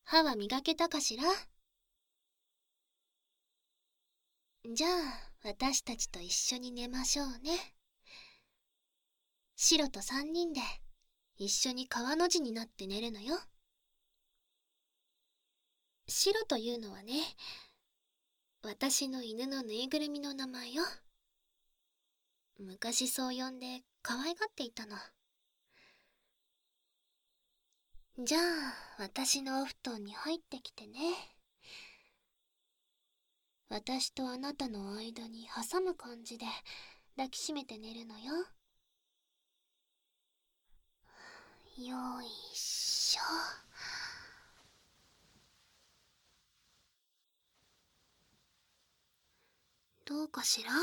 歯は磨けたかしら？じゃあ、私たちと一緒に寝ましょうね。シロと3人で一緒に川の字になって寝るのよ。シロというのはね、私の犬のぬいぐるみの名前よ。昔そう呼んで可愛がっていたの。じゃあ、私のお布団に入ってきてね。私とあなたの間に挟む感じで抱きしめて寝るのよ。よいしょ。どうかしら？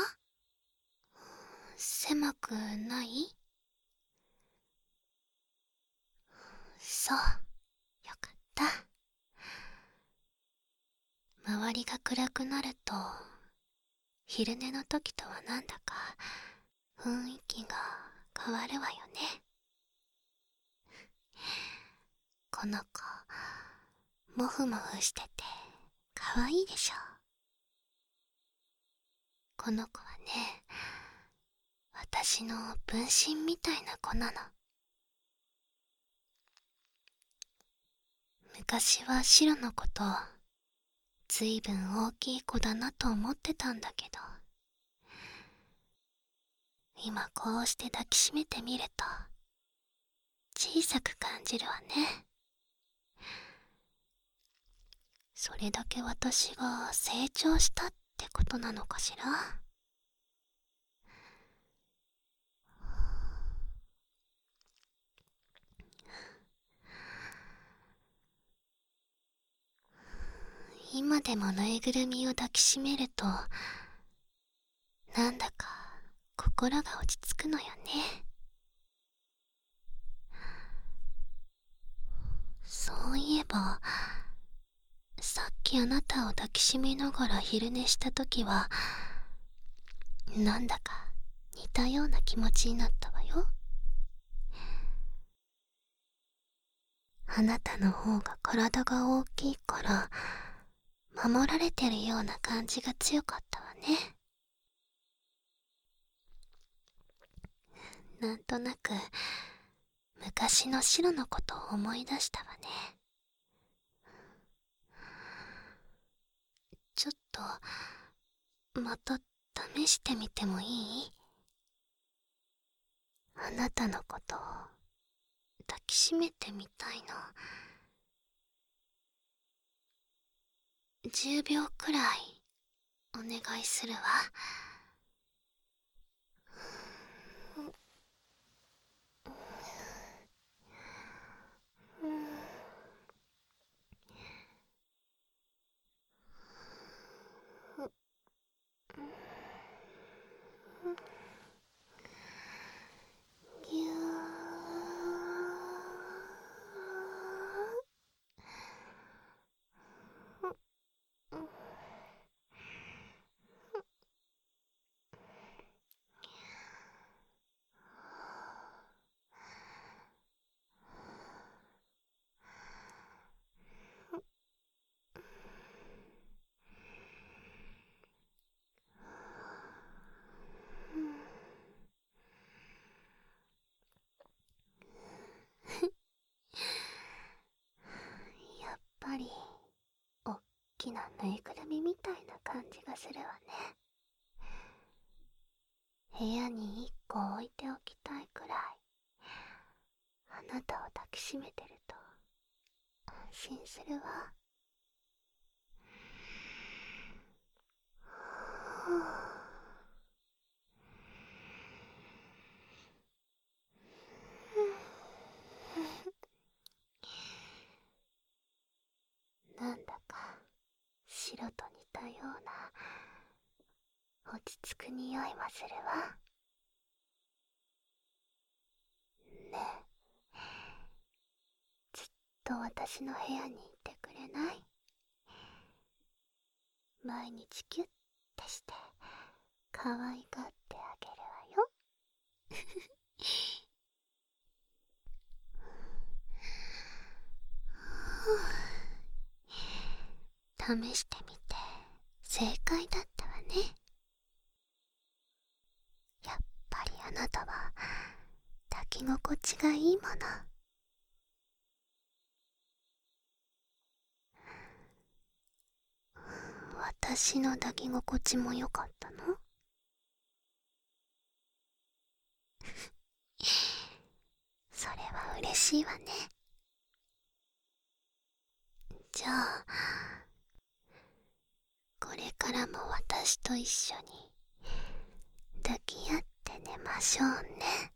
狭くない？そう、よかった。周りが暗くなると、昼寝の時とはなんだか雰囲気が変わるわよね。この子、もふもふしててかわいいでしょ。この子はね、私の分身みたいな子なの。昔はシロのことずいぶん大きい子だなと思ってたんだけど、今こうして抱きしめてみると小さく感じるわね。それだけ私が成長したってことなのかしら。今でもぬいぐるみを抱きしめると、なんだか心が落ち着くのよね。そういえば、さっきあなたを抱きしめながら昼寝したときは、なんだか似たような気持ちになったわよ。あなたの方が体が大きいから守られてるような感じが強かったわね。なんとなく昔のシロのことを思い出したわね。ちょっとまた試してみてもいい？あなたのことを抱きしめてみたいの。10秒くらいお願いするわ。ぎゅー。やっぱりおっきなぬいぐるみみたいな感じがするわね。部屋に1個置いておきたいくらい、あなたを抱きしめてると安心するわ。なんだか白と似たような落ち着く匂いもするわ。ねえ、ずっと私の部屋にいてくれない？毎日キュッてして可愛がってあげるわよ。 試してみて正解だったわね。やっぱりあなたは抱き心地がいいもの。私の抱き心地も良かったの？それは嬉しいわね。じゃあこれからも私と一緒に抱き合って寝ましょうね。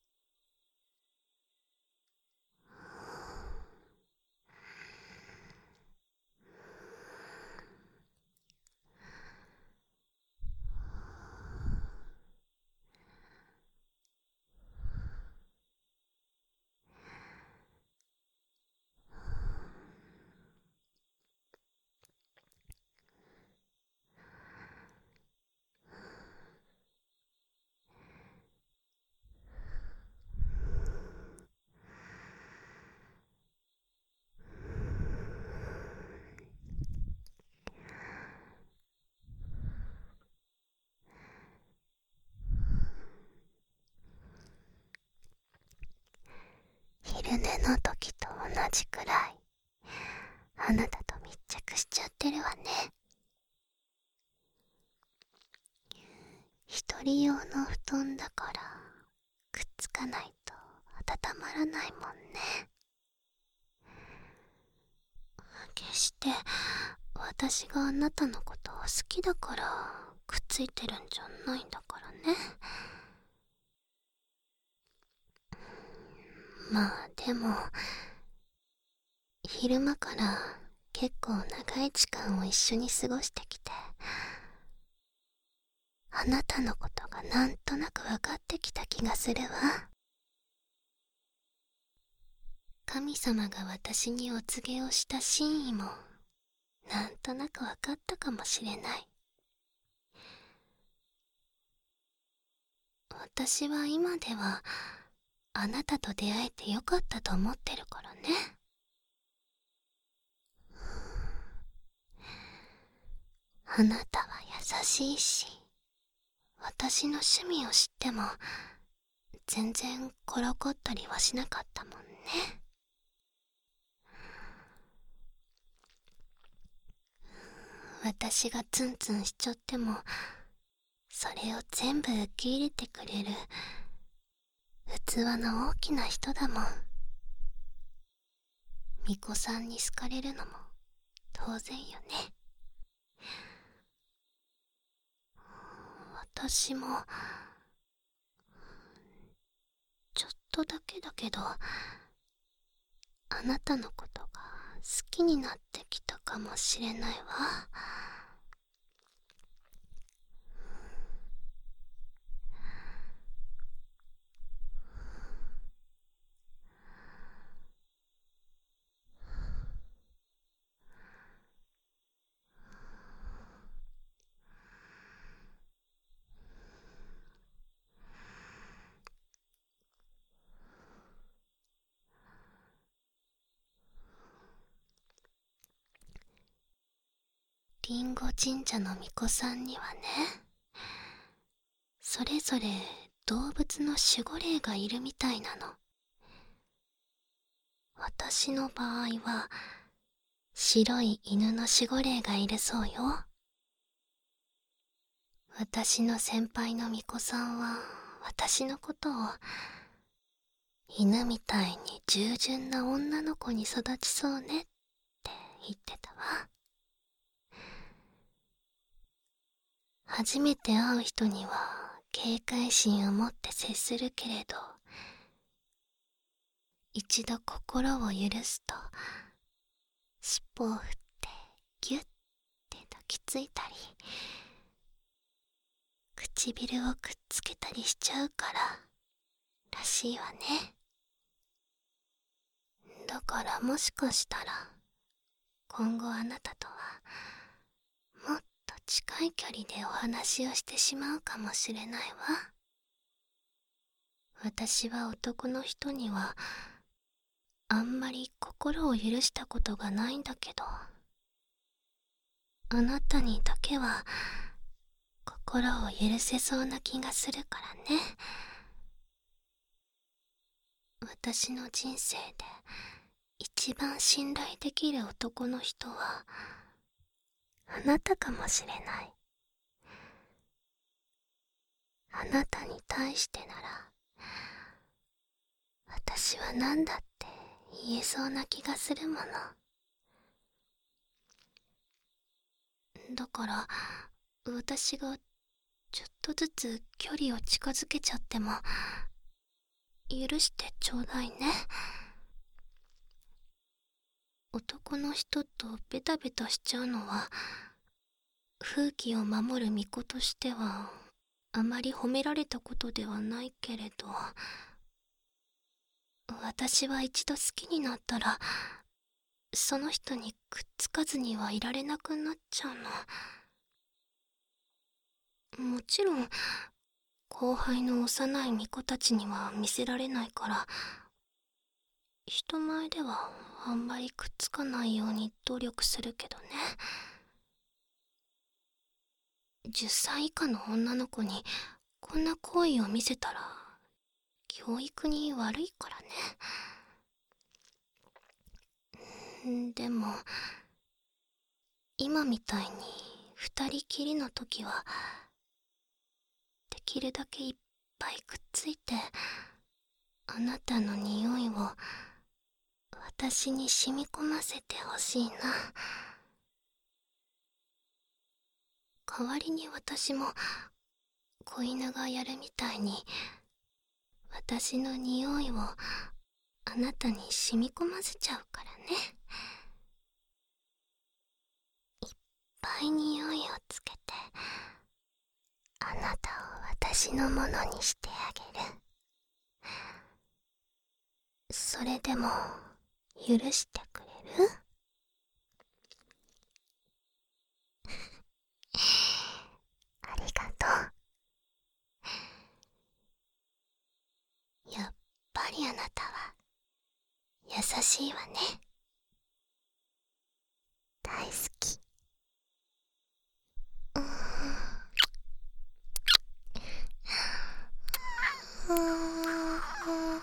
昼寝の時と同じくらいあなたと密着しちゃってるわね。一人用の布団だからくっつかないと温まらないもんね。決して私があなたのことを好きだからくっついてるんじゃないんだからね。まあでも昼間から結構長い時間を一緒に過ごしてきて、あなたのことがなんとなく分かってきた気がするわ。神様が私にお告げをした真意もなんとなく分かったかもしれない。私は今ではあなたと出会えてよかったと思ってるからね。あなたは優しいし、私の趣味を知っても全然からかったりはしなかったもんね。私がツンツンしちゃってもそれを全部受け入れてくれる器の大きな人だもん。巫女さんに好かれるのも当然よね。私もちょっとだけだけどあなたのことが好きになってきたかもしれないわ。りんご神社の巫女さんにはね、それぞれ動物の守護霊がいるみたいなの。私の場合は白い犬の守護霊がいるそうよ。私の先輩の巫女さんは私のことを犬みたいに従順な女の子に育ちそうねって言ってたわ。初めて会う人には警戒心を持って接するけれど、一度心を許すと尻尾を振ってギュッて抱きついたり唇をくっつけたりしちゃうかららしいわね。だからもしかしたら今後あなたとはもっと近い距離でお話をしてしまうかもしれないわ。私は男の人にはあんまり心を許したことがないんだけど、 あなたにだけは心を許せそうな気がするからね。私の人生で一番信頼できる男の人はあなたかもしれない。あなたに対してなら私は何だって言えそうな気がするもの。だから私がちょっとずつ距離を近づけちゃっても許してちょうだいね。男の人とベタベタしちゃうのは風紀を守る巫女としてはあまり褒められたことではないけれど、私は一度好きになったらその人にくっつかずにはいられなくなっちゃうの。もちろん後輩の幼い巫女たちには見せられないから人前ではあんまりくっつかないように努力するけどね。10歳以下の女の子にこんな行為を見せたら教育に悪いからね。でも今みたいに二人きりの時はできるだけいっぱいくっついてあなたの匂いを私に染み込ませてほしいな。代わりに私も子犬がやるみたいに私の匂いをあなたに染み込ませちゃうからね。いっぱい匂いをつけてあなたを私のものにしてあげる。それでも許してくれる？ありがとう。やっぱりあなたは優しいわね。大好き。うーん。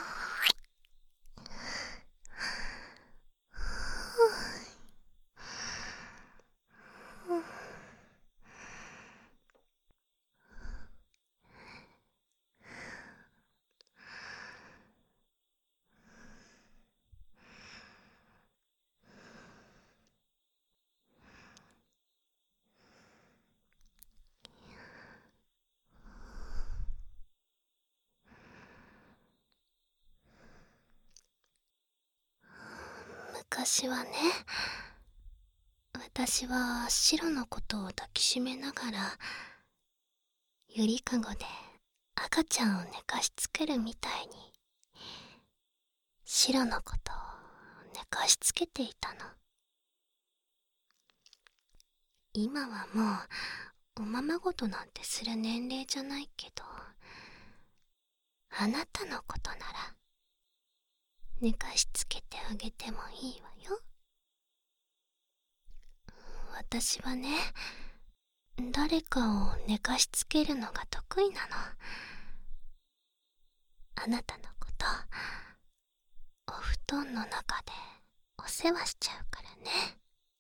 昔はね、私はシロのことを抱きしめながらゆりかごで赤ちゃんを寝かしつけるみたいにシロのことを寝かしつけていたの。今はもうおままごとなんてする年齢じゃないけど、あなたのことなら寝かしつけてあげてもいいわよ。私はね、誰かを寝かしつけるのが得意なの。あなたのことお布団の中でお世話しちゃうからね。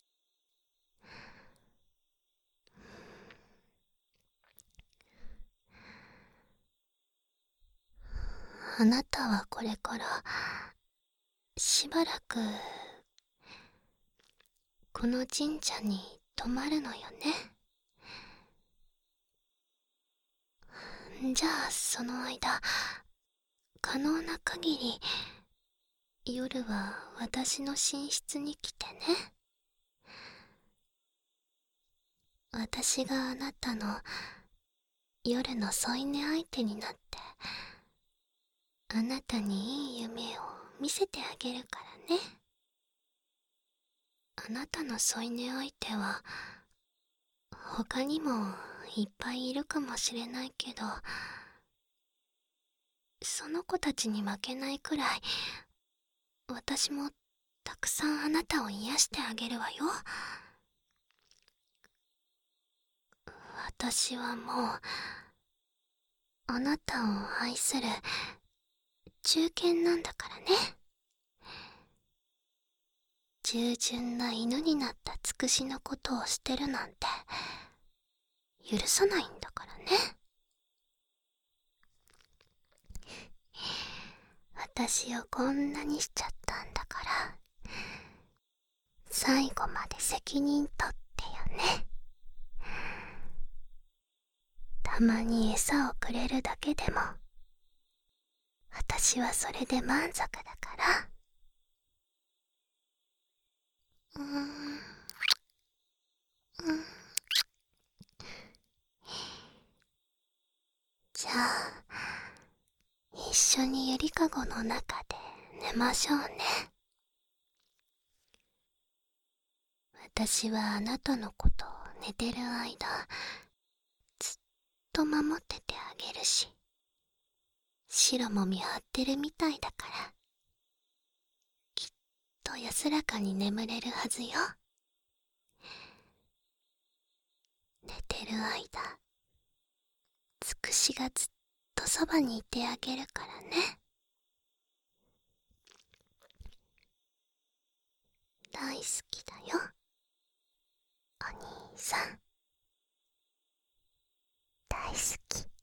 あなたはこれからしばらくこの神社に泊まるのよね。じゃあその間可能な限り夜は私の寝室に来てね。私があなたの夜の添い寝相手になってあなたにいい夢を見せてあげるからね。あなたの添い寝相手は他にもいっぱいいるかもしれないけど、その子たちに負けないくらい私もたくさんあなたを癒してあげるわよ。 私はもうあなたを愛する忠犬なんだからね。従順な犬になったつくしのことを捨てるなんて許さないんだからね。私をこんなにしちゃったんだから、最後まで責任取ってよね。たまに餌をくれるだけでも私はそれで満足だから。うーん、うん。じゃあ一緒にゆりかごの中で寝ましょうね。私はあなたのことを寝てる間ずっと守っててあげるし、白も見張ってるみたいだから、きっと安らかに眠れるはずよ。寝てる間、つくしがずっとそばにいてあげるからね。大好きだよ、お兄さん。大好き。